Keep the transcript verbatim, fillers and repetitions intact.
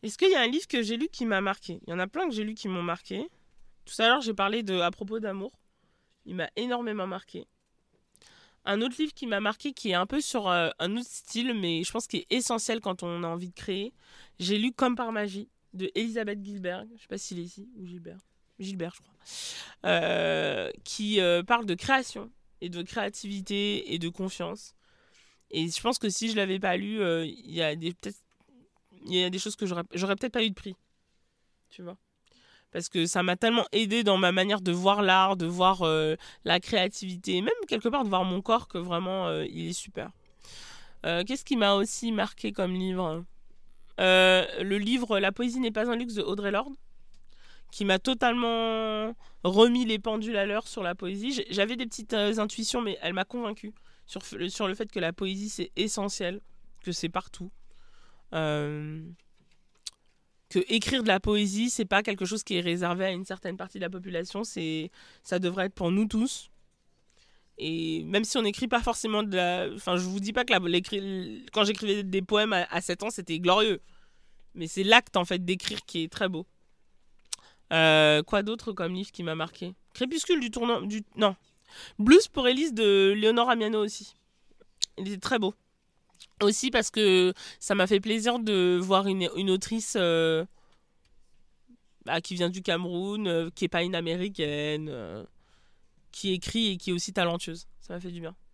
Est-ce qu'il y a un livre que j'ai lu qui m'a marqué? Il y en a plein que j'ai lu qui m'ont marqué. Tout à l'heure, j'ai parlé de À propos d'amour. Il m'a énormément marqué. Un autre livre qui m'a marqué, qui est un peu sur euh, un autre style, mais je pense qu'il est essentiel quand on a envie de créer. J'ai lu Comme par magie, de Elisabeth Gilbert. Je sais pas s'il est ici, ou Gilbert. Gilbert, je crois. Euh, qui euh, parle de création, et de créativité, et de confiance. Et je pense que si je l'avais pas lu, il euh, y a des, peut-être, il y a des choses que j'aurais, j'aurais peut-être pas eu de prix. Tu vois? Parce que ça m'a tellement aidé dans ma manière de voir l'art, de voir euh, la créativité, même quelque part de voir mon corps, que vraiment euh, il est super. Euh, qu'est-ce qui m'a aussi marqué comme livre? euh, Le livre La poésie n'est pas un luxe de Audre Lorde, qui m'a totalement remis les pendules à l'heure sur la poésie. J'avais des petites euh, intuitions, mais elle m'a convaincue sur, sur le fait que la poésie c'est essentiel, que c'est partout. Euh, que écrire de la poésie, c'est pas quelque chose qui est réservé à une certaine partie de la population, c'est ça devrait être pour nous tous. Et même si on n'écrit pas forcément de la... Enfin, je vous dis pas que la, quand j'écrivais des poèmes à, à sept ans, c'était glorieux. Mais c'est l'acte, en fait, d'écrire qui est très beau. Euh, quoi d'autre comme livre qui m'a marqué? Crépuscule du tournant... Du... Non. Blues pour Élise de Léonore Amiano aussi. Il était très beau. Aussi parce que ça m'a fait plaisir de voir une, une autrice... Euh, bah, qui vient du Cameroun, euh, qui est pas une américaine, euh, qui écrit et qui est aussi talentueuse. Ça m'a fait du bien.